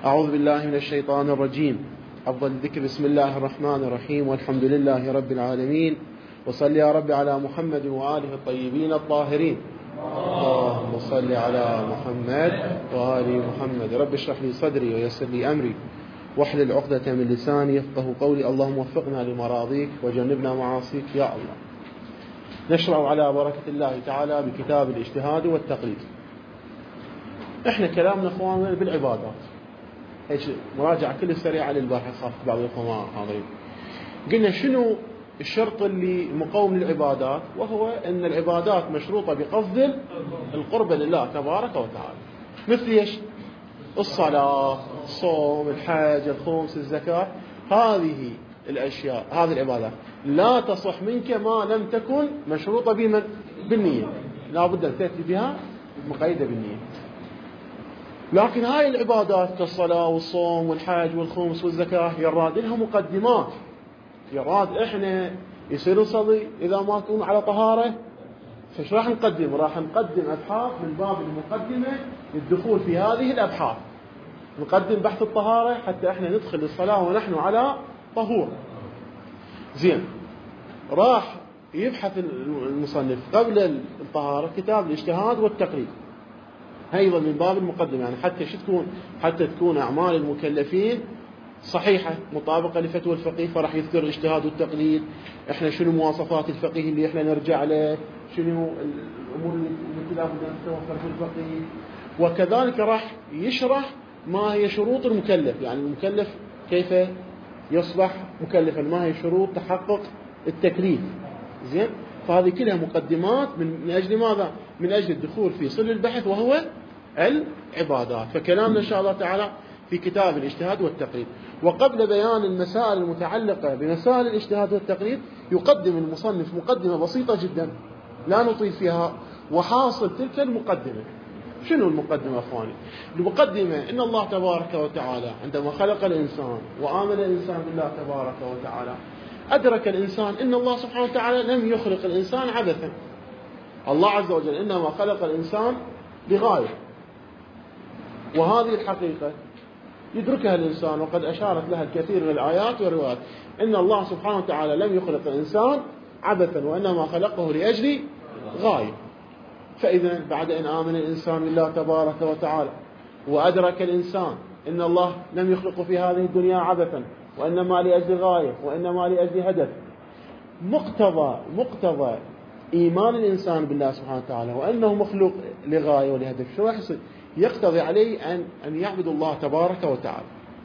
أعوذ بالله من الشيطان الرجيم. أفضل الذكر بسم الله الرحمن الرحيم، والحمد لله رب العالمين، وصل يا رب على محمد وآله الطيبين الطاهرين. اللهم صل على محمد وآل محمد. رب اشرح لي صدري ويسر لي أمري واحلل عقدة من لساني يفقه قولي. اللهم وفقنا لمراضيك وجنبنا معاصيك يا الله. نشرع على بركة الله تعالى بكتاب الاجتهاد والتقليد. احنا كلامنا اخواننا بالعبادات، هيك مراجعة كل سريعة للباحث، خاف بعض الإخوان حاضرين. قلنا شنو الشرط اللي مقوم للعبادات، وهو أن العبادات مشروطة بقصد القرب لله تبارك وتعالى، مثل ايش؟ الصلاة، الصوم، الحج، الخمس، الزكاة. هذه الأشياء، هذه العبادات لا تصح منك ما لم تكن مشروطة بمن؟ بالنية. لا بد أن تأتي بها مقيدة بالنية. لكن هاي العبادات كالصلاة والصوم والحج والخمس والزكاة يراد لها مقدمات. يراد احنا يصير نصلي إذا ما تكون على طهارة، فايش راح نقدم؟ راح نقدم أبحاث من باب المقدمة للدخول في هذه الأبحاث. نقدم بحث الطهارة حتى احنا ندخل الصلاة ونحن على طهور. زين، راح يبحث المصنف قبل الطهارة كتاب الاجتهاد والتقليد، أيضا من باب المقدمة، يعني حتى تكون أعمال المكلفين صحيحة مطابقة لفتوى الفقيه. فراح يذكر الاجتهاد والتقليد، احنا شنو مواصفات الفقيه اللي احنا نرجع له، شنو الأمور اللي لابد أن تتوفر في الفقيه. وكذلك راح يشرح ما هي شروط المكلف، يعني المكلف كيف يصبح مكلفا، ما هي شروط تحقق التكليف. زين، فهذه كلها مقدمات من أجل ماذا؟ من أجل الدخول في صلب البحث وهو العبادات. فكلامنا إن شاء الله تعالى في كتاب الاجتهاد والتقليد. وقبل بيان المسائل المتعلقة بمسائل الاجتهاد والتقليد يقدم المصنف مقدمة بسيطة جدا لا نطيل فيها. وحاصل تلك المقدمة شنو المقدمة أخواني؟ المقدمة إن الله تبارك وتعالى عندما خلق الإنسان وآمن الإنسان بالله تبارك وتعالى، أدرك الإنسان إن الله سبحانه وتعالى لم يخلق الإنسان عبثا. الله عز وجل إنما خلق الإنسان بغاية، وهذه الحقيقة يدركها الإنسان، وقد أشارت لها الكثير من الآيات والروايات. إن الله سبحانه وتعالى لم يخلق الإنسان عبثا، وإنما خلقه لأجل غاية. فإذا بعد أن آمن الإنسان بالله تبارك وتعالى وأدرك الإنسان إن الله لم يخلق في هذه الدنيا عبثا، وإنما لأجل غاية، وإنما لأجل هدف، مقتضى إيمان الإنسان بالله سبحانه وتعالى وأنه مخلوق لغاية ولهدف، شو راح يصير؟ يقتضي عليه أن يعبد الله تبارك وتعالى.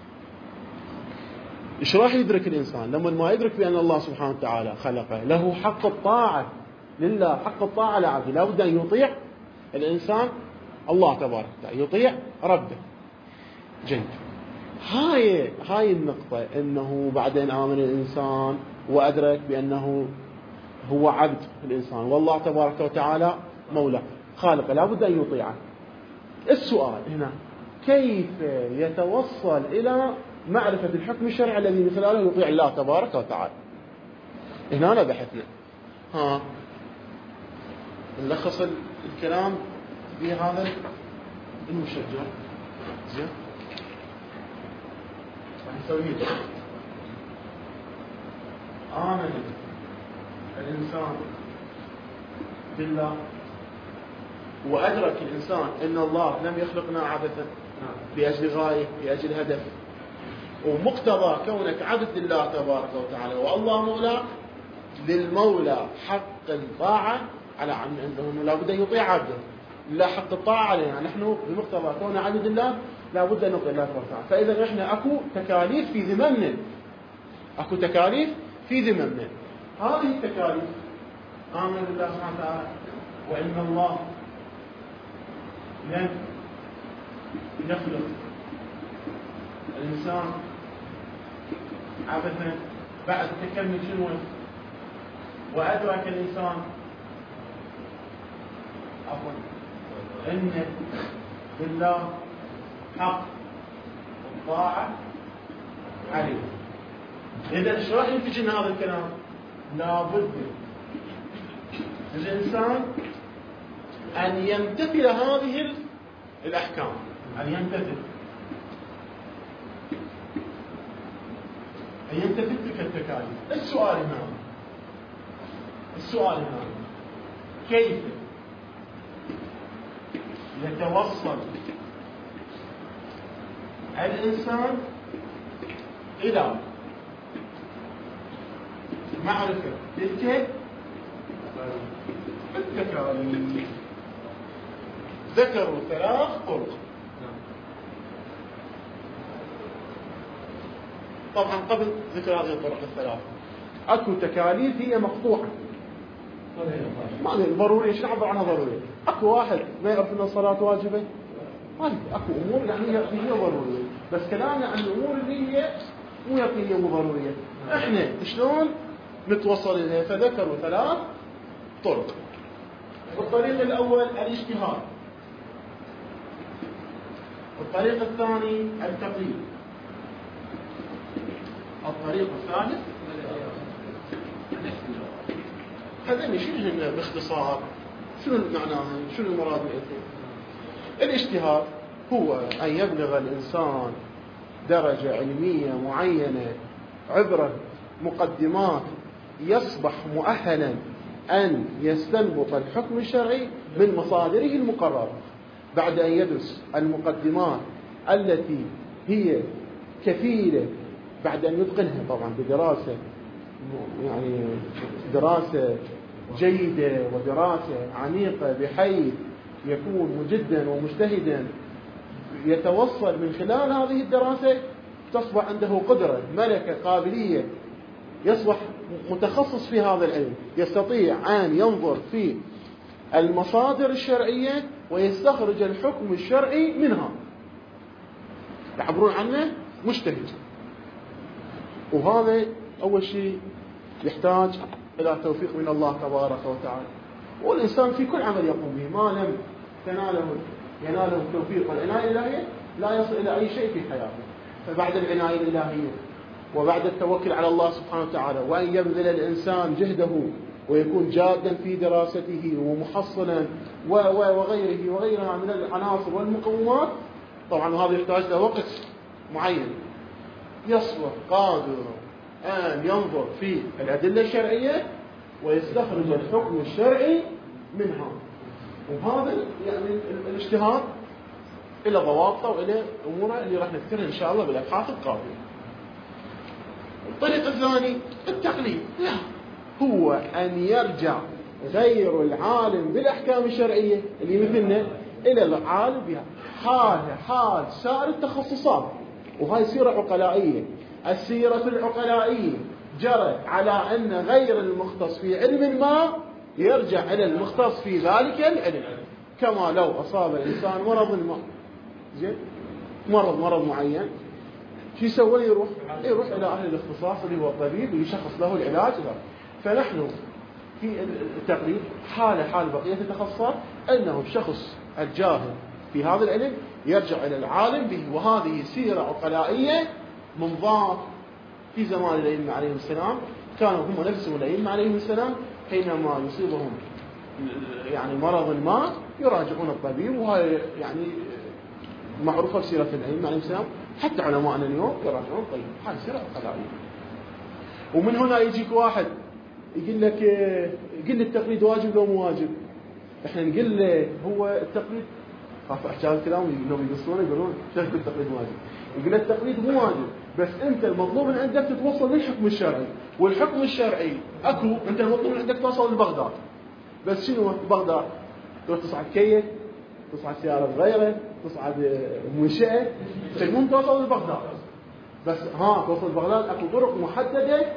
إيش راح يدرك الإنسان لما ما يدرك بأن الله سبحانه وتعالى خلقه؟ له حق الطاعة لله، حق الطاعة لعبده. لا بد أن يطيع الإنسان الله تبارك وتعالى، يطيع ربه. جيد، هاي النقطة، أنه بعدين آمن الإنسان وأدرك بأنه هو عبد الإنسان، والله تبارك وتعالى مولى خالق، لا بد أن يطيعه. السؤال هنا كيف يتوصل إلى معرفة الحكم الشرعي الذي من خلاله يطيع الله تبارك وتعالى؟ هنا بحثنا نلخص الكلام بهذا المشجع. زين، نسويه. آمن الإنسان بالله وأدرك الإنسان إن الله لم يخلقنا عبثا، لأجل غاية، لأجل هدف. ومقتضى كونك عبد لله تبارك وتعالى والله مولى، للمولى حق الطاعة على أنه لا بد أن يطيع عبده. لا حق الطاعة علينا نحن بمقتضى كون عبد الله، لا بد أن نطيع الله تبارك وتعالى. فإذا إحنا أكو تكاليف في ذممنا، أكو تكاليف في ذممنا. هذه التكاليف آمن بالله سبحانه وتعالى وإن الله لم يخلق الإنسان عبثا. بعد تكمل شنو؟ وأدرك الإنسان إن بالله حق الطاعة عليه. إذا إيش راح ينتج من هذا الكلام؟ لابد للإنسان أن يمتثل هذه الأحكام، أن يمتثل. هي أنت تترك التكاليف. السؤال هنا كيف يتوصل الإنسان إلى معرفة تلك التكاليف؟ ذكروا 3 طرق. طبعا قبل ذكر هذه الطرق ال3 اكو تكاليف هي مقطوعة ما ضرورية. شنو عبر عنها ضرورية؟ اكو واحد ما يعرف ان الصلاة واجبة، اكو امور يعني هي ضرورية، بس كلامنا عن الامور اللي هي مو يقينية مو ضرورية. احنا شلون نتوصل اليها؟ فذكروا 3 طرق. الطريق الاول الاجتهاد، الطريق الثاني التقليد، الطريق الثالث هذين شنو باختصار؟ شنو معناها؟ شنو المراد من الاجتهاد؟ هو أن يبلغ الإنسان درجة علمية معينة عبر مقدمات يصبح مؤهلا أن يستنبط الحكم الشرعي من مصادره المقررة، بعد أن يدرس المقدمات التي هي كفيلة، بعد أن يتقنها طبعا بدراسة يعني دراسة جيدة ودراسة عميقة بحيث يكون مجدا ومجتهدا، يتوصل من خلال هذه الدراسة تصبح عنده قدرة ملكة قابلية، يصبح متخصص في هذا العلم، يستطيع أن ينظر في المصادر الشرعية ويستخرج الحكم الشرعي منها، يعبرون عنه مجتهد. وهذا أول شيء يحتاج إلى توفيق من الله تبارك وتعالى، والإنسان في كل عمل يقوم به ما لم يناله التوفيق والعناية الإلهية لا يصل إلى أي شيء في حياته. فبعد العناية الإلهية وبعد التوكل على الله سبحانه وتعالى، وأن يبذل الإنسان جهده ويكون جادا في دراسته ومحصلا وغيرها من العناصر والمقومات، طبعا هذا يحتاج له وقت معين، يصبح قادر أن ينظر في الأدلة الشرعية ويستخرج الحكم الشرعي منها. وهذا يعني الاجتهاد إلى ضوابطه وإلى أموره اللي راح نذكرها إن شاء الله بالأبحاث القادمة. الطريق الثاني التقليد، لا هو أن يرجع غير العالم بالأحكام الشرعية اللي مثلنا إلى العالم بها حال سائر التخصصات. وهاي سيرة عقلائية. السيرة العقلائية جرت على أن غير المختص في علم ما يرجع إلى المختص في ذلك العلم، كما لو أصاب الإنسان مرض ما، زين مرض معين، شو يسوي؟ يروح إلى أهل الاختصاص اللي هو الطبيب ويشخص له العلاج له. فنحن في التقليد حال بقية التخصصات أنه الشخص الجاهل في هذا العلم يرجع إلى العالم به. وهذه سيرة عقلائية منضبطة في زمان الأئمة عليهم السلام، كانوا هم نفسهم الأئمة عليهم السلام حينما يصيبهم يعني مرض ما يراجعون الطبيب، وهي يعني معروفة في سيرة الأئمة عليهم السلام. حتى علماءنا اليوم يراجعون الطبيب، هذه سيرة عقلائية. ومن هنا يجيك واحد يقول لك التقليد واجب لو مو واجب؟ احنا نقول له هو التقليد خاف احكي هذا الكلام انهم يقصون يقولون شايف التقليد واجب، يقول التقليد مو واجب، بس انت المطلوب من عندك تتوصل للحكم الشرعي، والحكم الشرعي اكو، انت المطلوب من عندك توصل لبغداد. بس شنو بغداد؟ تروح تصعد كيه، تصعد سياره صغيره، تصعد منشاه، المهم توصل لبغداد. بس توصل لبغداد اكو طرق محدده،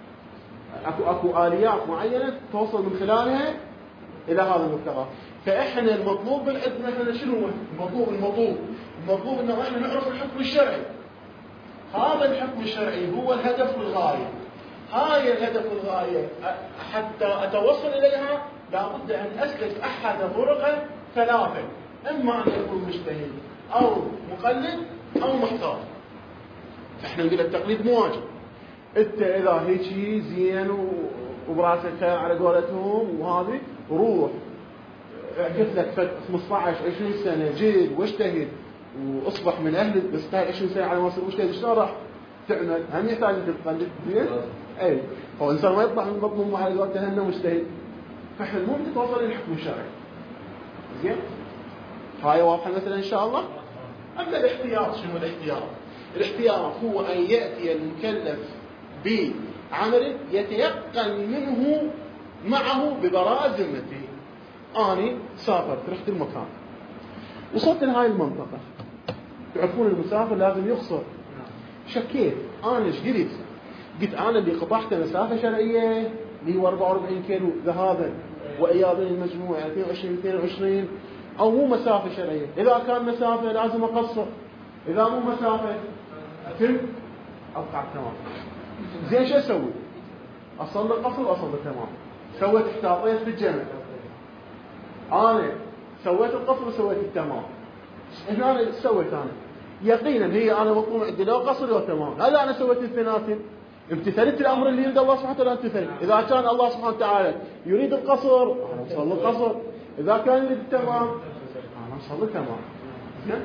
اكو اليات معينه توصل من خلالها الى هذا المبتغى. فاحنا المطلوب من عندنا احنا شنو هو؟ المطلوب انه احنا نعرف الحكم الشرعي. هذا الحكم الشرعي هو الهدف والغايه. هاي الهدف والغايه حتى اتوصل اليها لابد ان اسلك احد طرق 3، اما ان يكون مجتهد او مقلد او محتاط. احنا نقول التقليد مو واجب. انت اذا هيك زين وبراسك خير على قولتهم وهذه، روح اعكف لك 15-20 سنه جد واجتهد واصبح من اهل، بس 20 سنه على ما تصير مجتهد شلون راح تعمل هم يحتاج تقلد زين. اي هو الانسان ما يطلع من بطن امه على الوقت انه مجتهد، فاحنا ممكن توصل للحكم الشرعي. زين هاي واضحه مثلا ان شاء الله. اما الاحتياط، شنو الاحتياط؟ الاحتياط هو ان ياتي المكلف بعمل يتيقن منه معه ببراءة ذمته. اني سافرت رحت المكان وصلت لهاي المنطقه، تعرفون المسافر لازم يقصر. شكيت انا ايش قلت انا اللي قطعت مسافه شرعيه اللي هو 44 كيلو ذهابا وايابين المجموع 22 او مو مسافه شرعيه. اذا كان مسافه لازم اقصر، اذا مو مسافه اتم اقطع تمام. زين شو اسوي؟ اصلي القصر واصلي تمام. سويت احتاطيت بالجمع، انا سويت القصر وسويت التمام. هنا انا سويت انا يقينا هي انا مطلوب عندي لو قصر لو تمام. هل انا سويت الثلاثين؟ امتثلت الامر اللي يريد الله سبحانه وتعالى امتثلت. اذا كان الله سبحانه وتعالى يريد القصر انا اصلي القصر، اذا كان يريد التمام انا اصلي تمام. زين؟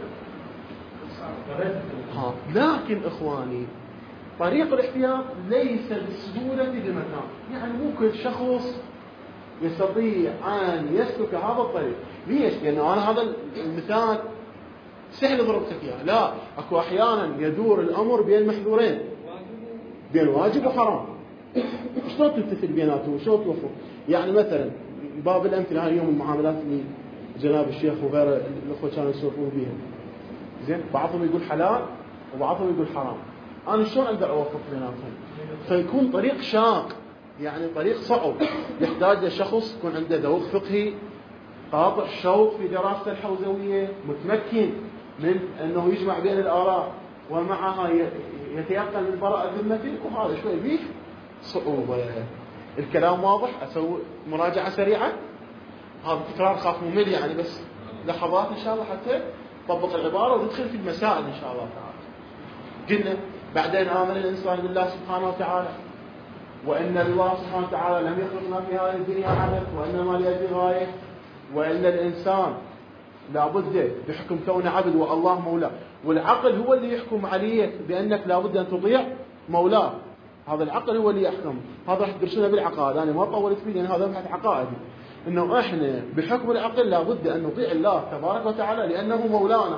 لكن اخواني طريق الاحتياط ليس بالسهوله بمكان، يعني مو كل شخص يستطيع ان يسلك هذا الطريق. ليش؟ لانه انا هذا المثال سهل ضربتك اياه، لا اكو احيانا يدور الامر بين محذورين، بين واجب وحرام. شلون تمتثل بيناتهم؟ شلون توفق؟ يعني مثلا باب الامثله هاي اليوم المعاملات اللي جناب الشيخ وغيره الاخوه كانوا يسولفون بيها. زين بعضهم يقول حلال وبعضهم يقول حرام. انا شلون اقدر اوفق بيناتهم؟ فيكون طريق شاق، يعني طريق صعب، يحتاج لشخص يكون عنده ذوق فقهي قاطع الشوق في دراسة الحوزوية، متمكن من أنه يجمع بين الآراء ومعها يتيقن من براءة ذمته، وهذا شوي فيه صعوبة. الكلام واضح؟ أسوي مراجعة سريعة. هذا التكرار خاف ممل يعني، بس لحظات إن شاء الله حتى نطبق العبارة وندخل في المسائل إن شاء الله تعالى. قلنا بعدين آمن الإنسان بالله سبحانه وتعالى، وأن الله سبحانه وتعالى لم يخلقنا في هذه الدنيا عبث وإنما لأجل غاية، وأن الإنسان لابد بحكم كونه عبد والله مولاه، والعقل هو اللي يحكم عليك بأنك لابد أن تطيع مولاه. هذا العقل هو اللي يحكم. هذا راح تدرسونه بالعقائد، أنا ما طولت فيه لأن هذا بحث عقائدي، إنه إحنا بحكم العقل لابد أن نطيع الله تبارك وتعالى لأنه مولانا.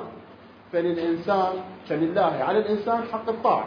فلله على الإنسان حق الطاعة.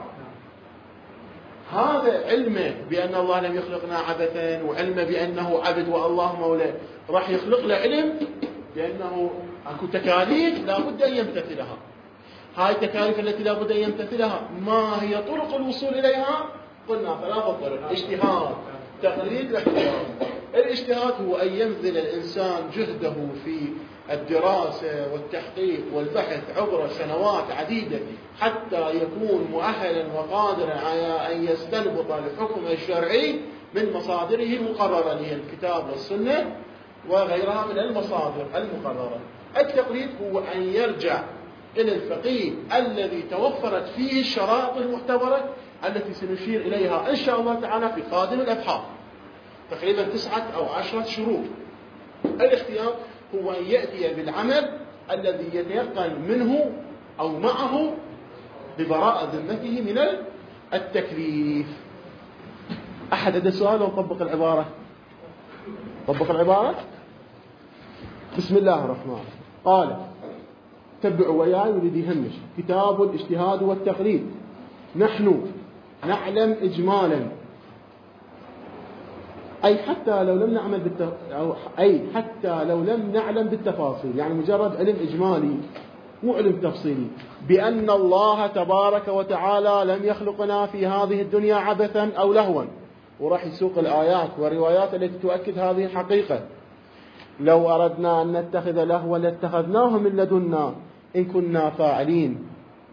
هذا علمه بأن الله لم يخلقنا عبثا، وعلمه بأنه عبد والله مولاه، راح يخلق له علم بأنه اكو تكاليف لابد أن يمتثلها. هاي التكاليف التي لابد أن يمتثلها ما هي طرق الوصول إليها؟ قلنا 3 طرق: اجتهاد، تقليد، الاحتياط. الاجتهاد هو أن يبذل الإنسان جهده في الدراسة والتحقيق والبحث عبر سنوات عديدة حتى يكون مؤهلا وقادرا على أن يستنبط الحكم الشرعي من مصادره المقررة، اللي هي الكتاب والسنة وغيرها من المصادر المقررة. التقليد هو أن يرجع إلى الفقيه الذي توفرت فيه الشرائط المعتبرة التي سنشير إليها إن شاء الله تعالى في قادم الأبحاث، تقريبا 9 أو 10 شروط. الاحتياط هو أن يأتي بالعمل الذي يتيقن منه أو معه ببراءة ذمته من التكليف. أحد عنده سؤال أو طبق العبارة؟ طبق العبارة. بسم الله الرحمن الرحيم. قال تبعوا وياي ولدي يهمش: كتاب الاجتهاد والتقليد. نحن نعلم إجمالا، أي حتى لو لم نعلم بالتفاصيل، يعني مجرد علم إجمالي مو علم تفصيلي، بأن الله تبارك وتعالى لم يخلقنا في هذه الدنيا عبثا أو لهوا. وراح يسوق الآيات والروايات التي تؤكد هذه الحقيقة. لو أردنا أن نتخذ لهوا لاتخذناه من لدنا إن كنا فاعلين،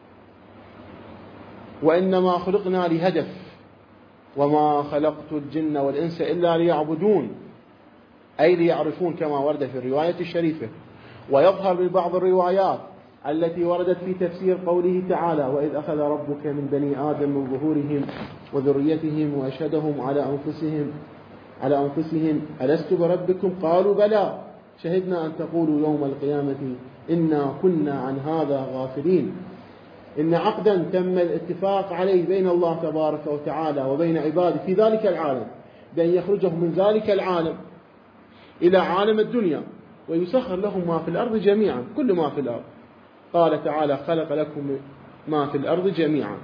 وإنما خلقنا لهدف، وما خلقت الجن والإنس إلا ليعبدون، أي ليعرفون كما ورد في الرواية الشريفة. ويظهر من بعض الروايات التي وردت في تفسير قوله تعالى: وإذ أخذ ربك من بني آدم من ظهورهم وذريتهم وأشهدهم على أنفسهم ألست بربكم؟ قالوا بلى شهدنا أن تقولوا يوم القيامة إنا كنا عن هذا غافلين. إن عقدا تم الاتفاق عليه بين الله تبارك وتعالى وبين عباده في ذلك العالم بأن يخرجهم من ذلك العالم إلى عالم الدنيا ويسخر لهم ما في الأرض جميعا، كل ما في الأرض. قال تعالى: خلق لكم ما في الأرض جميعا.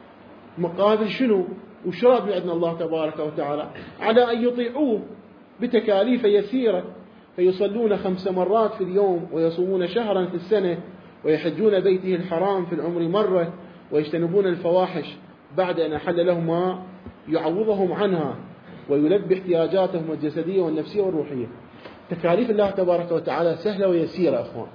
مقابل شنو؟ وشراب بأذن الله تبارك وتعالى على أن يطيعوه بتكاليف يسيرة، فيصلون 5 مرات في اليوم، ويصومون شهرا في السنة، ويحجون بيته الحرام في العمر مرة، ويجتنبون الفواحش بعد أن أحل لهم ما يعوضهم عنها، ويلبي احتياجاتهم الجسدية والنفسية والروحية. تكاليف الله تبارك وتعالى سهلة ويسيرة أخوان،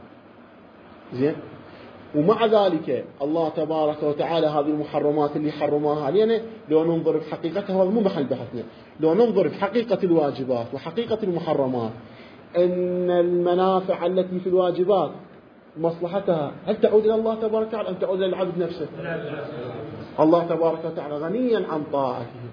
زين. ومع ذلك الله تبارك وتعالى هذه المحرمات اللي حرمها علينا، لو ننظر بحقيقتها، هذا مو محل بحثنا، لو ننظر بحقيقة الواجبات وحقيقة المحرمات، أن المنافع التي في الواجبات مصلحتها هل تعود إلى الله تبارك وتعالى أم تعود إلى العبد نفسه؟ الله تبارك وتعالى غنيا عن طاعته،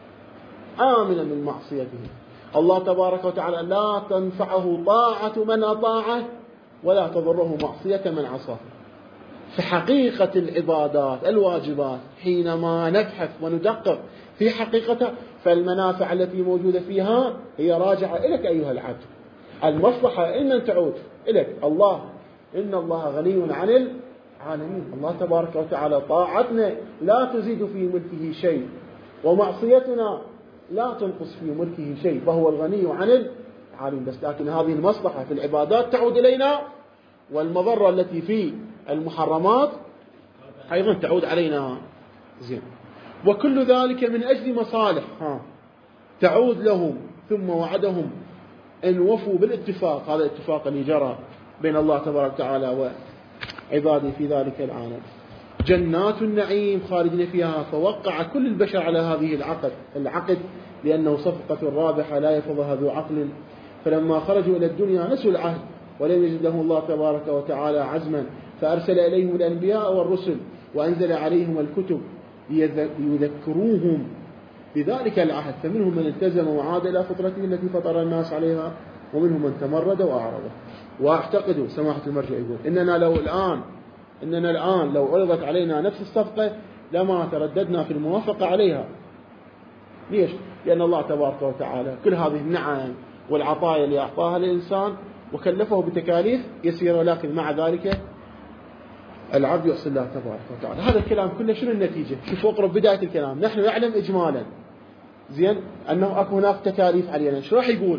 آمنا من معصيته. الله تبارك وتعالى لا تنفعه طاعة من أطاعه ولا تضره معصية من عصاه. في حقيقة العبادات الواجبات حينما نبحث وندقق في حقيقتها، فالمنافع التي موجودة فيها هي راجعة إليك أيها العبد. المصلحة إن تعود إليك. الله إن الله غني عن العالمين. الله تبارك وتعالى طاعتنا لا تزيد في ملكه شيء، ومعصيتنا لا تنقص في ملكه شيء، فهو الغني عن العالمين. بس لكن هذه المصلحة في العبادات تعود إلينا، والمضرة التي في المحرمات أيضا تعود علينا، زين. وكل ذلك من أجل مصالح تعود لهم، ثم وعدهم أن وفوا بالاتفاق. هذا الاتفاق اللي جرى بين الله تبارك وتعالى وعباده في ذلك العالم. جنات النعيم خالدين فيها، فوقع كل البشر على هذه العقد لأنه صفقة رابحة لا يفضها ذو عقل. فلما خرجوا إلى الدنيا نسوا العهد، ولم يجد لهم الله تبارك وتعالى عزما، فأرسل إليهم الأنبياء والرسل، وأنزل عليهم الكتب ليذكروهم بذلك العهد. فمنهم من التزم وعاد إلى فطرته التي فطر الناس عليها، ومنهم من تمرد وأعرض. وأعتقد سماحة المرجع يقول إننا الآن لو عرضت علينا نفس الصفقة لما ترددنا في الموافقة عليها. ليش؟ لأن الله تبارك وتعالى كل هذه النعم والعطايا اللي أعطاها للإنسان وكلفه بتكاليف يسيرة، ولكن مع ذلك العبد يعصي الله تبارك وتعالى. هذا الكلام كله شنو النتيجة؟ شوفوا اقرب بداية الكلام. نحن نعلم إجمالا، زين، أنه أكو هناك تكاليف علينا. شو راح يقول؟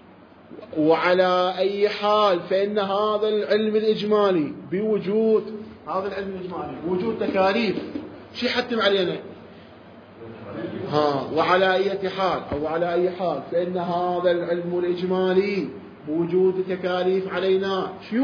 وعلى أي حال فإن هذا العلم الإجمالي بوجود هذا العلم الإجمالي وجود تكاليف شي حتم علينا. وعلى أي حال أو على أي حال فإن هذا العلم الإجمالي بوجود تكاليف علينا. شو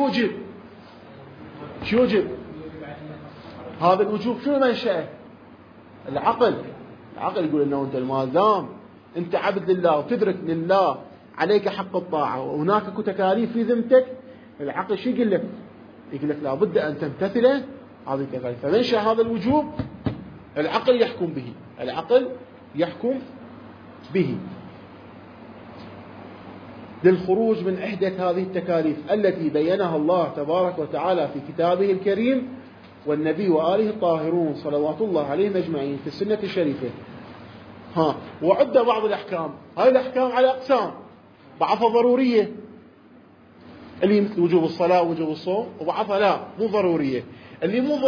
يوجب هذا الوجوب؟ شنو منشأه؟ العقل يقول إنه أنت ما دام أنت عبد لله وتدرك لله عليك حق الطاعة وهناك تكاليف في ذمتك، العقل شو يقول لك؟ يقول لك لابد أن تمتثل هذه التكاليف. فمنشأ هذا الوجوب العقل يحكم به للخروج من إحدى هذه التكاليف التي بينها الله تبارك وتعالى في كتابه الكريم، والنبي وآله الطاهرون صلوات الله عليهم أجمعين في السنة الشريفة. وعد بعض الأحكام. هذه الأحكام على أقسام، بعضها ضرورية اللي مثل وجوب الصلاة ووجوب الصوم، وبعضها لا مو ضرورية. اللي مو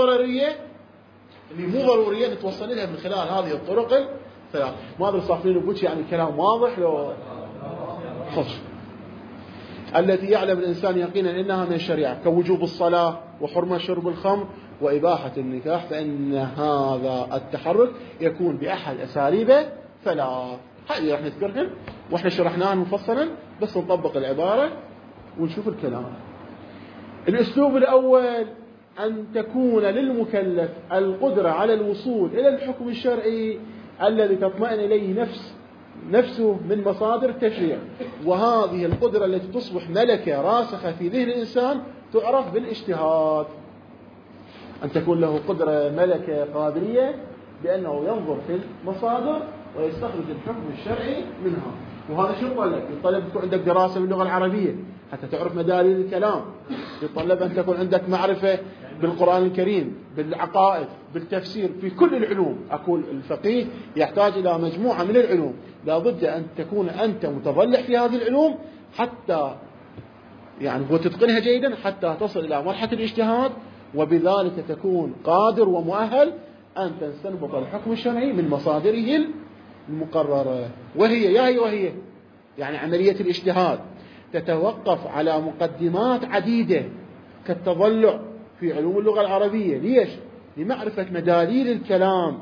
ضرورية نتوصل لها من خلال هذه الطرق الثلاث. ما أدري صافين وبوش يعني كلام واضح لو خش التي يعلم الإنسان يقينا إنها من الشريعة، كوجوب الصلاة وحرمة شرب الخمر وإباحة النكاح، فإن هذا التحرك يكون بأحد أساليبه ثلاث. هذه راح نذكرهم وإحنا شرحناها مفصلا، بس نطبق العبارة ونشوف الكلام. الأسلوب الأول أن تكون للمكلف القدرة على الوصول إلى الحكم الشرعي الذي تطمئن إليه نفسه من مصادر التشريع، وهذه القدرة التي تصبح ملكة راسخة في ذهن الإنسان تعرف بالاجتهاد. أن تكون له قدرة ملكة قادرية بأنه ينظر في المصادر ويستخرج الحكم الشرعي منها. وهذا شو يطلب يكون عندك دراسة باللغة العربية حتى تعرف مدارين الكلام، يتطلب أن تكون عندك معرفة بالقرآن الكريم، بالعقائد، بالتفسير، في كل العلوم. أقول الفقيه يحتاج إلى مجموعة من العلوم، لا بد أن تكون أنت متضلع في هذه العلوم حتى يعني وتتقنها جيدا حتى تصل إلى مرحلة الاجتهاد، وبذلك تكون قادر ومؤهل أن تستنبط الحكم الشرعي من مصادره المقررة. وهي يعني عملية الاجتهاد تتوقف على مقدمات عديدة كالتضلع في علوم اللغة العربية. ليش؟ لمعرفة مداليل الكلام.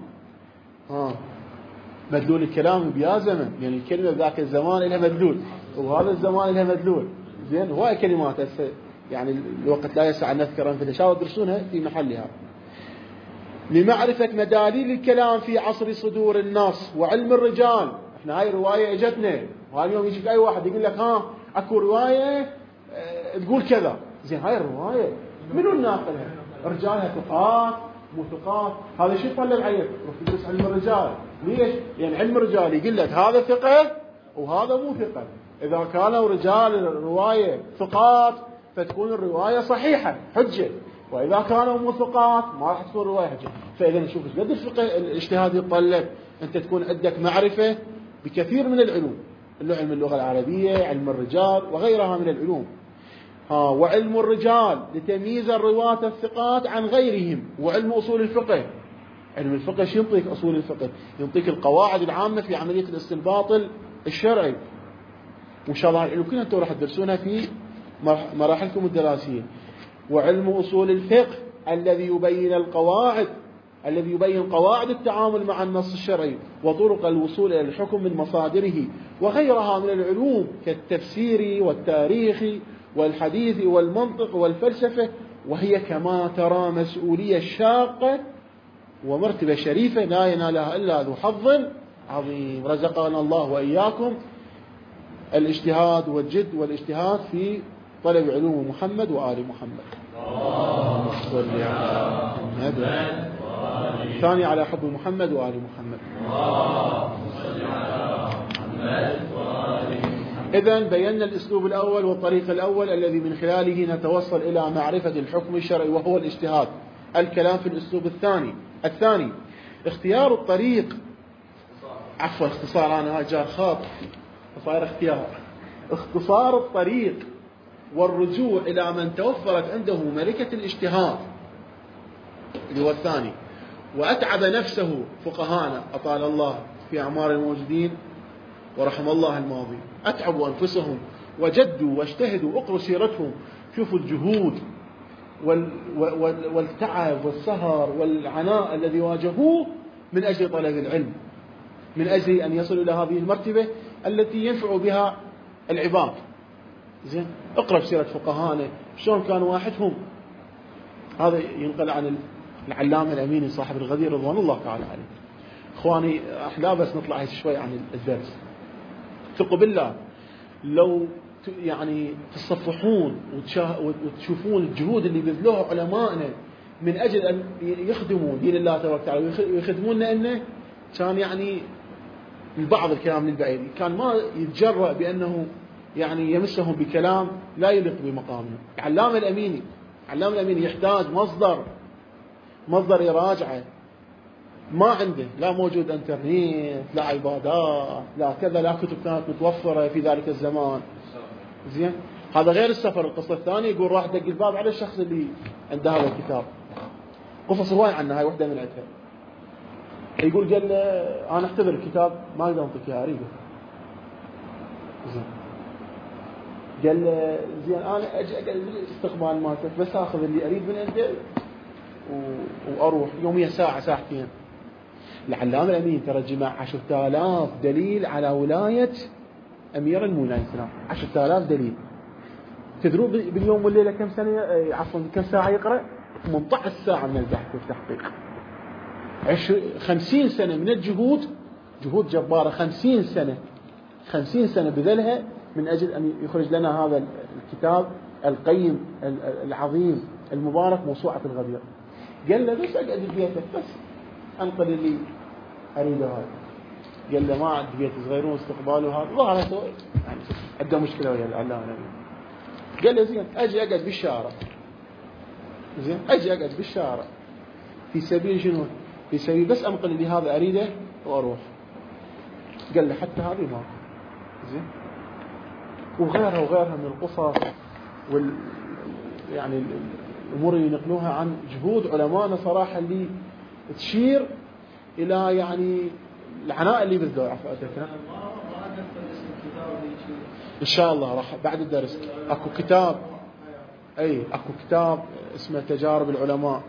مدلول الكلام بيا زمن، يعني الكلمة ذاك الزمان لها مدلول وهذا الزمان لها مدلول. زين، هواي كلمات يعني الوقت لا يسع أن نذكرها، فتشاور تدرسونها في محلها. لمعرفة مداليل الكلام في عصر صدور النص وعلم الرجال. احنا هاي الرواية اجتنا، وهاي اليوم يجيك اي واحد يقول لك اكو رواية تقول كذا. زين، هاي الرواية منو الناقلها؟ رجالها ثقات مو ثقات؟ هذا شيء يطلب عيب. روح تدرس علم الرجال. ليش؟ لأن علم الرجال يقول لك هذا ثقة وهذا مو ثقة. إذا كانوا رجال الرواية ثقات فتكون الرواية صحيحة حجة، وإذا كانوا مو ثقات ما راح تكون الرواية حجة. فإذا نشوف ايش قد الفقه الاجتهاد يتطلب أنت تكون عندك معرفة بكثير من العلوم، علم اللغة العربية، علم الرجال، وغيرها من العلوم. وعلم الرجال لتمييز الرواة الثقات عن غيرهم. وعلم أصول الفقه، علم الفقه شو ينطيك؟ أصول الفقه ينطيك القواعد العامة في عملية الاستنباط الشرعي. وإن شاء الله العلوم كلها أنتم راح تدرسونها في مراحلكم الدراسية. وعلم أصول الفقه الذي يبين قواعد التعامل مع النص الشرعي وطرق الوصول إلى الحكم من مصادره، وغيرها من العلوم كالتفسير والتاريخ والحديث والمنطق والفلسفة. وهي كما ترى مسؤولية شاقة ومرتبة شريفة لا ينالها إلا ذو حظ عظيم. رزقنا الله وإياكم الاجتهاد والجد والاجتهاد في طلب علوم محمد وآل محمد. اللهم صل على محمد. الثاني على حب محمد وآل محمد. إذن بينا الأسلوب الأول والطريق الأول الذي من خلاله نتوصل إلى معرفة الحكم الشرعي وهو الاجتهاد. الكلام في الأسلوب الثاني اختيار الطريق. عفوا اختصار، أنا جار خاط صاير اختصار الطريق والرجوع إلى من توفرت عنده ملكة الاجتهاد اللي هو الثاني. وأتعب نفسه فقهانا أطال الله في أعمار الموجودين ورحم الله الماضي، أتعبوا أنفسهم وجدوا واجتهدوا. اقروا سيرتهم، شوفوا الجهود والتعب والسهر والعناء الذي واجهوه من أجل طلب العلم، من أجل أن يصلوا إلى هذه المرتبة التي ينفع بها العباد. زين، اقرأ سيرة فقهانا شلون كانوا واحدهم. هذا ينقل عن العلامة الأميني صاحب الغدير رضوان الله تعالى عليه. إخواني أحلا بس نطلع شوي عن الدرس. ثقوا بالله لو يعني تصفحون وتشوفون الجهود اللي بذلوها علمائنا من أجل أن يخدموا دين الله تبارك وتعالى ويخدموننا، إنه كان يعني البعض الكلام للبعيد كان ما يتجرأ بأنه يعني يمسهم بكلام لا يليق بمقامه. العلامة الأميني يحتاج مصدر يراجعه، ما عنده، لا موجود انترنت، لا عبادات، لا كذا، لا كتب كانت متوفرة في ذلك الزمان. زين، هذا غير السفر. القصة الثانية يقول راح دق الباب على الشخص اللي عنده هذا الكتاب. قصص هواي عنها، هاي وحدة من عندها. يقول قال له أنا أحتضر الكتاب ما أقدر أنطيك إياه، أريده. زين، قال له زين أنا أجي أقعد بالاستقبال مالتك بس أخذ اللي أريد من عنده وأروح يوميا ساعتين. العلامة الأمين ترجم 10,000 دليل على ولاية أمير المؤمنين 10,000 دليل. تدرون باليوم والليلة كم كم ساعة يقرأ؟ 18 ساعة من البحث والتحقيق. 50 سنة من الجهود، جهود جبارة. 50 سنة بذلها من أجل أن يخرج لنا هذا الكتاب القيم العظيم المبارك، موسوعة الغدير. قال له بس أقعد ببيتك بس أنقل اللي أريده هذا. قال له ما عندي بيت صغيرون استقباله هذا، ظهرت يعني عنده مشكلة ويا العلامة الأمين. قال له زين أجي أقعد بالشارع. زين اجي اقعد بالشارع في سبيل شنو؟ في سبيل بس انقل اللي هذا اريده واروح. قال له حتى هذه ما زين. وغيرها من القصص يعني الامور اللي ينقلوها عن جهود علمائنا صراحه اللي تشير الى يعني العناء اللي بذلوا. عفوا ان شاء الله راح بعد الدرس اكو كتاب، اكو كتاب اسمه تجارب العلماء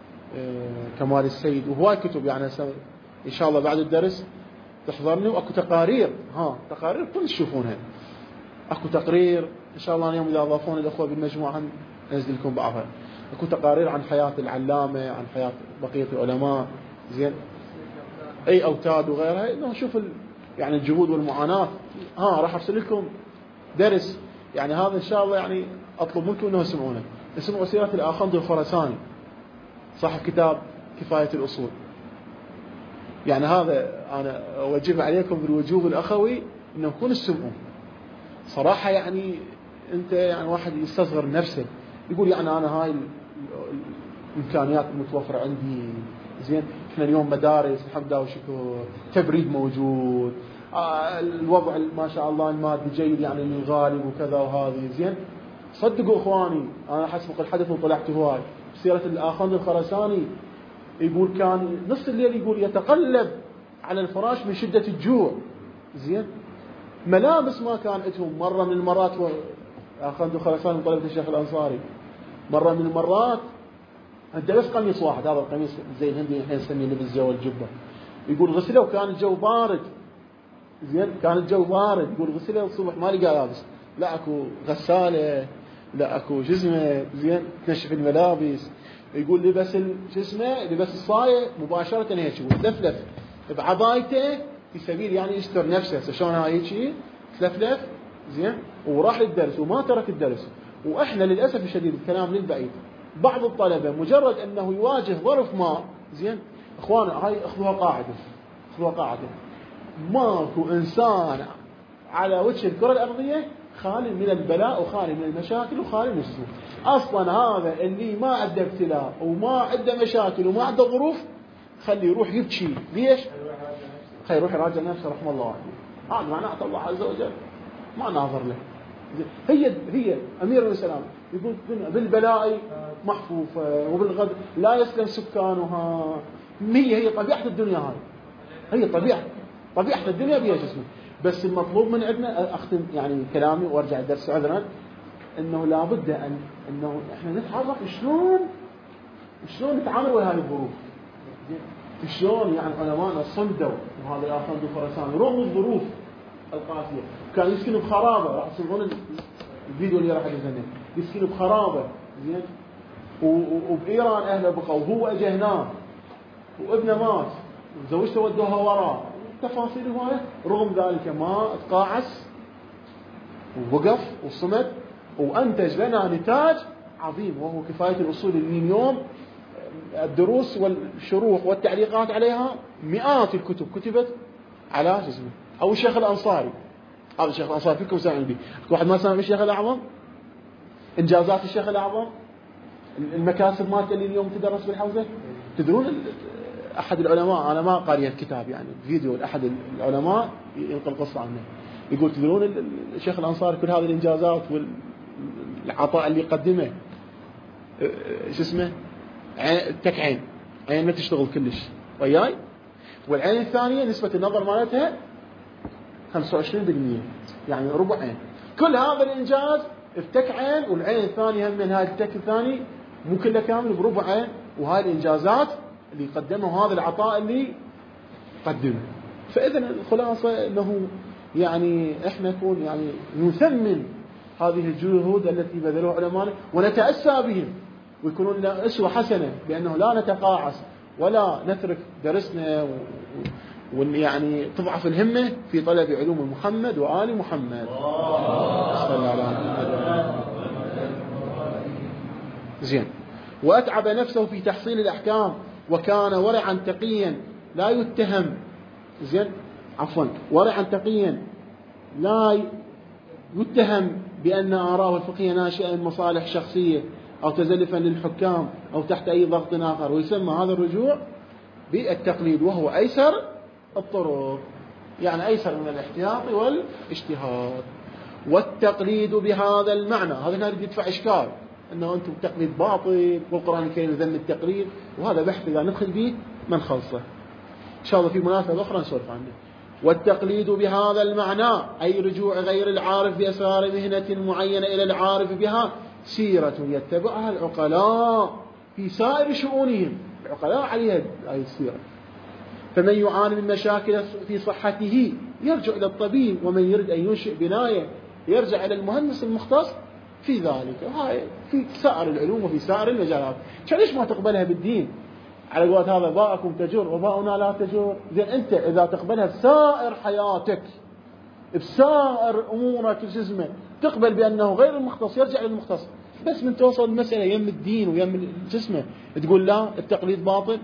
كمال السيد، وهواي كتب يعني ان شاء الله بعد الدرس تحضرني. واكو تقارير، تقارير كل تشوفونها. اكو تقرير ان شاء الله اليوم اذا اضافون الاخوه بالمجموعه انزل لكم بعضها. اكو تقارير عن حياه العلامه، عن حياه بقيه العلماء، زين، اي اوتاد وغيرها، انه نشوف يعني الجهود والمعاناه. راح ارسل لكم درس يعني هذا ان شاء الله، يعني اطلب منكم انه تسمعونه. اسمه سيره الاخوندي الخراساني، صاحب كتاب كفايه الاصول. يعني هذا انا اوجب عليكم بالوجوب الاخوي انه يكون تسمعون. صراحه يعني انت يعني واحد يستصغر نفسه، يقول يعني انا هاي الامكانيات المتوفره عندي، زين، احنا اليوم مدارس الحمد لله وشكر، تبريد موجود، الوضع ما شاء الله المادي جيد يعني للغالب وكذا وهذه، زين. صدقوا اخواني انا حسب الحدث وطلعت هواي سيره الاخوندي الخراساني، يقول كان نص الليل يقول يتقلب على الفراش من شده الجوع، زين. ملابس ما كان عندهم. مره من المرات اخوندي الخراساني من طلبه الشيخ الانصاري، مره من المرات عنده بس قميص واحد، هذا القميص زي الهندي الحين نسميه لبس جو الجبه، يقول غسله وكان الجو بارد، زين، كان الجو بارد، يقول غسله الصبح ما لقى لابس، لا اكو غساله، لا اكو جزمه، زين، تنشف الملابس. يقول لبس جسمه، لبس الصايه مباشره هيك وتلفلف بعضايته في سبيل يعني يستر نفسه. شلون هاي هيك تلفلف، زين، وراح للدرس وما ترك الدرس. واحنا للاسف الشديد الكلام للبعيد، بعض الطلبه مجرد انه يواجه ظرف ما، زين، اخوانا هاي اخذوها قاعده، ماكو انسان على وجه الكره الارضيه خالي من البلاء وخالي من المشاكل وخالي من السوء. اصلا هذا اللي ما عنده ابتلاء وما عنده مشاكل وما عنده ظروف، خليه يروح يبكي. ليش؟ خليه يروح يراجع نفسه رحمه الله. هذا معناته الله عز وجل ما ناظر له. هي امير السلام يقول بالبلاء محفوفه وبالغد لا يسلم سكانها. هي طبيعه الدنيا، هي طبيعه الدنيا بها جسمه. بس المطلوب من عندنا، اختم يعني كلامي وارجع الدرس عذرا، انه لابد انه احنا نتعرف شلون نتعامل ويا هذه الظروف، شلون يعني علماءنا صمدوا. وهذا الاخوندي الخراساني رغم الظروف القاسيه كان يسكن بخرابه، راح تسمعون الفيديو اللي راح ينزل، يسكن بخرابه، زين، وبايران اهله بقوا وهو اجى هناك وابنه مات وزوجته ودوها وراه، تفاصيل هوايه. رغم ذلك ما تقاعس ووقف وصمد وانتج لنا نتاج عظيم، وهو كفايه الاصول اللي اليوم الدروس والشروح والتعليقات عليها مئات الكتب كتبت على جسمه. او الشيخ الانصاري، هذا الشيخ الانصاري فيكم سامعين به، واحد ما سامع بالشيخ الاعظم؟ انجازات الشيخ الاعظم، المكاسب مالته اللي اليوم تدرس بالحوزه. تدرون احد العلماء، انا ما قاري الكتاب يعني فيديو لاحد العلماء ينقل قصه عنه، يقول تدرون الشيخ الانصاري كل هذه الانجازات والعطاء اللي قدمه، شو اسمه، تك عين ما تشتغل كلش وياي، والعين الثانيه نسبه النظر مالتها 25%، يعني ربع عين. كل هذا الانجاز افتك عين، والعين الثانيه هم من هاي التك الثاني مو كله كامل بربع عين. وهاي الانجازات اللي قدمه وهذا العطاء اللي قدمه. فاذا الخلاصه انه يعني احنا نكون يعني نثمن هذه الجهود التي بذلوها علماءنا ونتاسى بهم، ويكونون لنا اسوه حسنه، بانه لا نتقاعس ولا نترك درسنا يعني تضعف الهمه في طلب علوم محمد وآل محمد. صلى الله عليه وسلم. زين. وأتعب نفسه في تحصيل الأحكام، وكان ورعا تقيا لا يتهم، زين، عفوا، ورعا تقيا لا يتهم بأن آراءه الفقهية ناشئة من مصالح شخصية أو تزلفا للحكام أو تحت أي ضغط آخر، ويسمى هذا الرجوع بالتقليد، وهو أيسر الطرق، يعني أيسر من الاحتياط والاجتهاد. والتقليد بهذا المعنى، هذا نريد يدفع إشكال أنه أنتم التقليد باطل والقرآن الكريم ذم التقليد، وهذا بحث إذا ندخل به من خلصه إن شاء الله في مناسبة أخرى نسولف عنه. والتقليد بهذا المعنى أي رجوع غير العارف بأسرار مهنة معينة إلى العارف بها سيرة يتبعها العقلاء في سائر شؤونهم، العقلاء عليها هذه السيرة. فمن يعاني من مشاكل في صحته يرجع إلى الطبيب، ومن يريد أن ينشئ بناية يرجع إلى المهندس المختص في ذلك. هاي في سائر العلوم وفي سائر المجالات. ليش ما تقبلها بالدين؟ على قولة هذا باءكم تجور وباءنا لا تجور. زين أنت إذا تقبلها بسائر حياتك بسائر أمورك جزمة تقبل بأنه غير المختص يرجع للمختص، بس من توصل المسألة يم الدين ويم جسمه تقول لا التقليد باطل.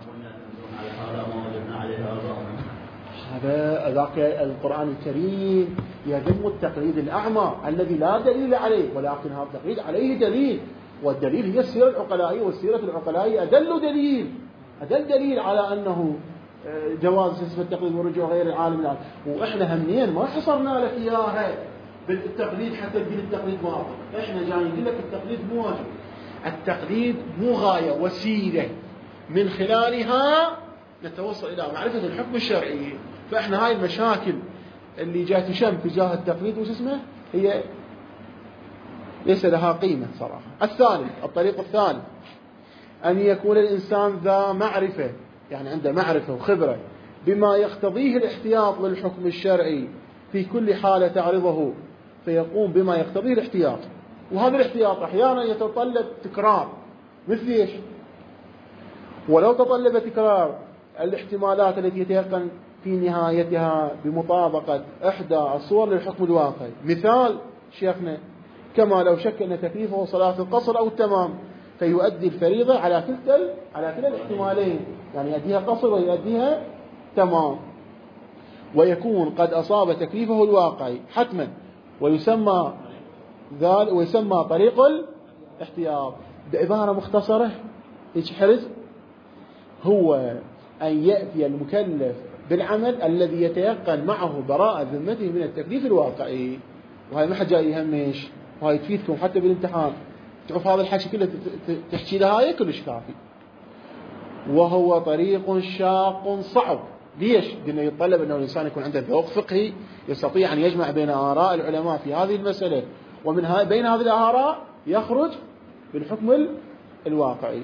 هذا ذاك القرآن الكريم يذم التقليد الأعمى الذي لا دليل عليه، ولكن هذا التقليد عليه دليل، والدليل هي السيرة العقلائية، والسيرة العقلائية أدل دليل على أنه جواز اسم التقليد والرجوع غير العالم العالم. وإحنا همين ما حصرنا لك إياها بالتقليد حتى تقول التقليد باطل، إحنا جايين نقول لك التقليد مو واجب، التقليد مو غاية، وسيلة من خلالها نتوصل إلى معرفة الحكم الشرعي. فإحنا هاي المشاكل اللي جاء تشم تجاه التقليد وش اسمه هي ليس لها قيمة صراحة. الطريق الثالث أن يكون الإنسان ذا معرفة، يعني عنده معرفة وخبرة بما يقتضيه الاحتياط للحكم الشرعي في كل حالة تعرضه، فيقوم بما يقتضيه الاحتياط. وهذا الاحتياط أحيانا يتطلب تكرار، مثل إيش؟ ولو تطلب تكرار الاحتمالات التي يتيقن في نهايتها بمطابقة إحدى الصور للحكم الواقعي. مثال شيخنا كما لو شك أن تكليفه صلاة القصر أو التمام، فيؤدي الفريضة على كلا الاحتمالين، يعني يؤديها قصر ويؤديها تمام، ويكون قد أصاب تكليفه الواقعي حتما، ويسمى طريق الاحتياط. بعبارة مختصرة يحرز هو أن يأتي المكلف بالعمل الذي يتيقن معه براءة ذمته من التكليف الواقعي. وهي ما حد جاي يهمش، وهي تفيدكم حتى بالامتحان، تعرف هذا الحكي كله تحكي لها كلش كافي. وهو طريق شاق صعب. ليش؟ لأنه يتطلب أنه الإنسان يكون عنده ذوق فقهي يستطيع أن يجمع بين آراء العلماء في هذه المسألة، ومن بين هذه الآراء يخرج بالحكم الواقعي.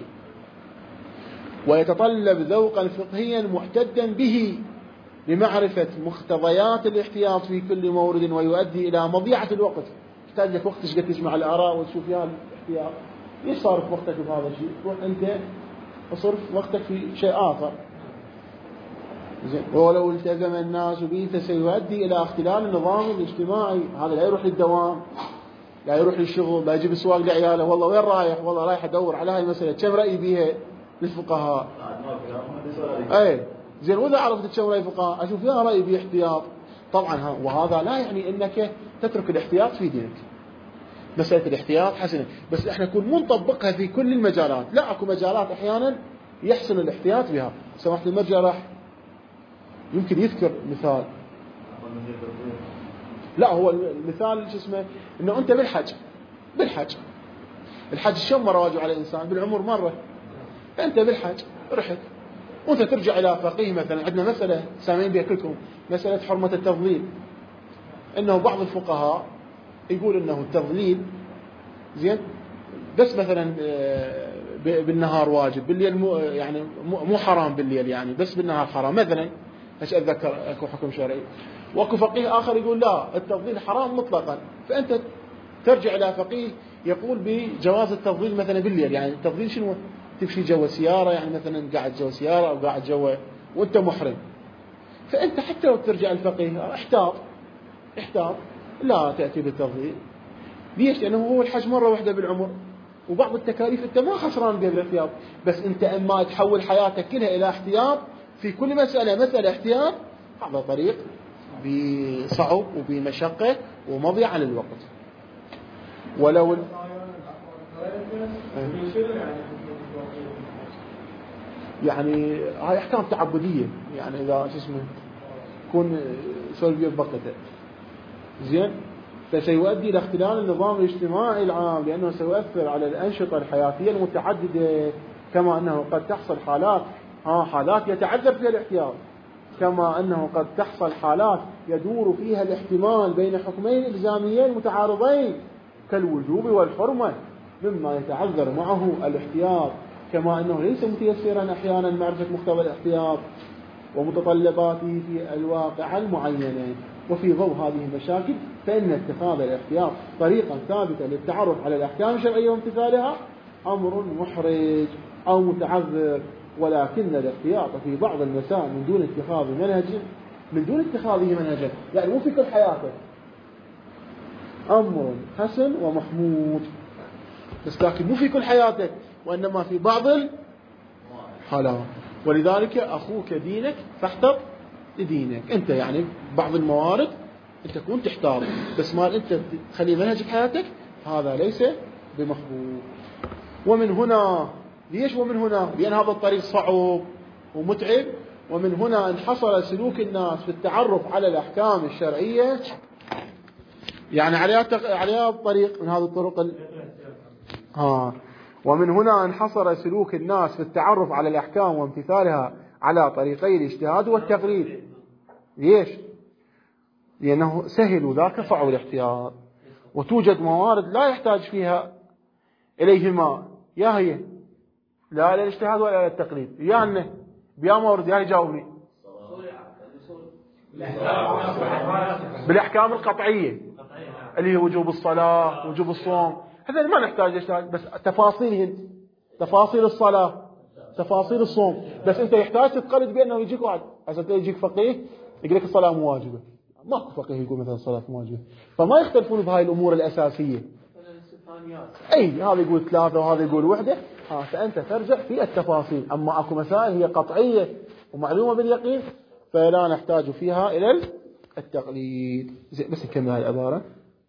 ويتطلب ذوقا فقهيا محتدا به لمعرفة مقتضيات الاحتياط في كل مورد، ويؤدي إلى مضيعة الوقت. تحتاج لك وقت تشقد تسمع الآراء وتشوف فيها الاحتياط. ليش صارف وقتك بهذا الشيء؟ روح أنت وصرف وقتك في شيء آخر. ولو التزم الناس به فسيؤدي إلى اختلال النظام الاجتماعي. هذا لا يروح للدوام، لا يروح للشغل، لا يجيب السواق لعياله، والله وين رايح؟ والله رايح أدور على هاي المسألة، كم رأي بيها للفقهاء؟ أي زين، وإذا عرفت كم رأي الفقهاء أشوف فيها رأي بيه احتياط. طبعا وهذا لا يعني أنك تترك الاحتياط في دينك. مسألة الاحتياط حسنة، بس احنا نكون منطبقها في كل المجالات. لا اكو مجالات أحيانا يحسن الاحتياط بها. سمحت المرجع راح يمكن يذكر مثال. لا هو المثال شو اسمه، انه انت بالحج شو مرة واجب على الانسان؟ بالعمر مرة. انت بالحج رحت وانت ترجع الى فقيه مثلا. عندنا مسألة سامعين بها كلكم، مسألة حرمة التضليل. انه بعض الفقهاء يقول انه التضليل زين بس مثلا بالنهار واجب، بالليل يعني مو حرام بالليل، يعني بس بالنهار حرام مثلا. ايش اتذكر اكو حكم شرعي. واكو فقيه اخر يقول لا التفضيل حرام مطلقا. فانت ترجع الى فقيه يقول بجواز التفضيل مثلا بالليل. يعني التفضيل شنو؟ تمشي جوا سياره، يعني مثلا قاعد جوا سياره او قاعد جوا وانت محرم. فانت حتى لو ترجع الفقيه احتاط لا تاتي بالتفضيل. ليش؟ لانه هو الحج مره واحده بالعمر، وبعض التكاليف انت ما خسران بها بالاحتياط. بس انت اما تحول حياتك كلها الى احتياط في كل مسألة احتياط، هذا طريق بصعب وبمشقة ومضيعة للوقت. ولو يعني هاي أحكام تعبدية، يعني إذا شو اسمه يكون سلبية بقته زين، فسيؤدي إلى اختلال النظام الاجتماعي العام، لأنه سيؤثر على الأنشطة الحياتية المتعددة، كما أنه قد تحصل حالات يتعذر فيها الاحتياط، كما أنه قد تحصل حالات يدور فيها الاحتمال بين حكمين إلزاميين متعارضين كالوجوب والحرمة، مما يتعذر معه الاحتياط، كما أنه ليس متيسرا أحيانا معرفة مقتضى الاحتياط ومتطلباته في الواقع المعينة. وفي ضوء هذه المشاكل فإن اتخاذ الاحتياط طريقا ثابتا للتعرف على الأحكام الشرعية وامتثالها أمر محرج أو متعذر، ولكن الاحتياط في بعض المسائل من دون اتخاذه منهجا، يعني مو في كل حياته، أمر حسن ومحمود، بس لكن مو في كل حياتك، وإنما في بعض الحالات. ولذلك أخوك دينك فاحتط لدينك. أنت يعني بعض الموارد أنت تكون تحتاط، بس ما أنت تخلي منهج حياتك هذا ليس بمحبوب. ومن هنا ليش؟ ومن هنا لأن هذا الطريق صعب ومتعب، ومن هنا انحصر سلوك الناس في التعرف على الأحكام الشرعية، يعني عليها الطريق من هذه الطرق ومن هنا انحصر سلوك الناس في التعرف على الأحكام وامتثالها على طريقي الاجتهاد والتقليد. ليش؟ لأنه سهل ذاك صعب الاحتياط، وتوجد موارد لا يحتاج فيها إليهما، يا هي لا إلى الاجتهاد ولا إلى التقليد، يعني بيا مورد يا يجاوبني بالأحكام القطعية اللي هي وجوب الصلاة وجوب الصوم، هذا ما نحتاج اجتهاد، بس تفاصيلهن، تفاصيل الصلاة، تفاصيل الصوم، بس أنت يحتاج تتقلد بأنه يجيك واحد عشان يجيك فقيه يقول لك الصلاة مو واجبة، ما فقيه يقول مثلا الصلاة مو واجبة، فما يختلفون بهاي الأمور الأساسية. أي هذا يقول 3 وهذا يقول 1، فأنت ترجع في التفاصيل. أما أكو مسائل هي قطعية ومعلومة باليقين فلا نحتاج فيها إلى التقليد. بس نكمل هاي العبارة.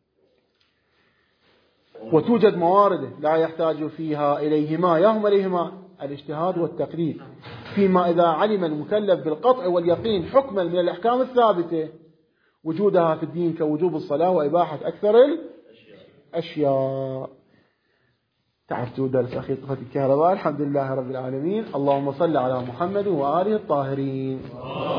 وتوجد موارد لا يحتاج فيها إليهما، يهم إليهما الاجتهاد والتقليد، فيما إذا علم المكلف بالقطع واليقين حكما من الأحكام الثابتة وجودها في الدين كوجوب الصلاة وإباحة أكثر الأشياء. تعرفتوا درس أخي طفة الكهرباء. الحمد لله رب العالمين، اللهم صل على محمد وآله الطاهرين.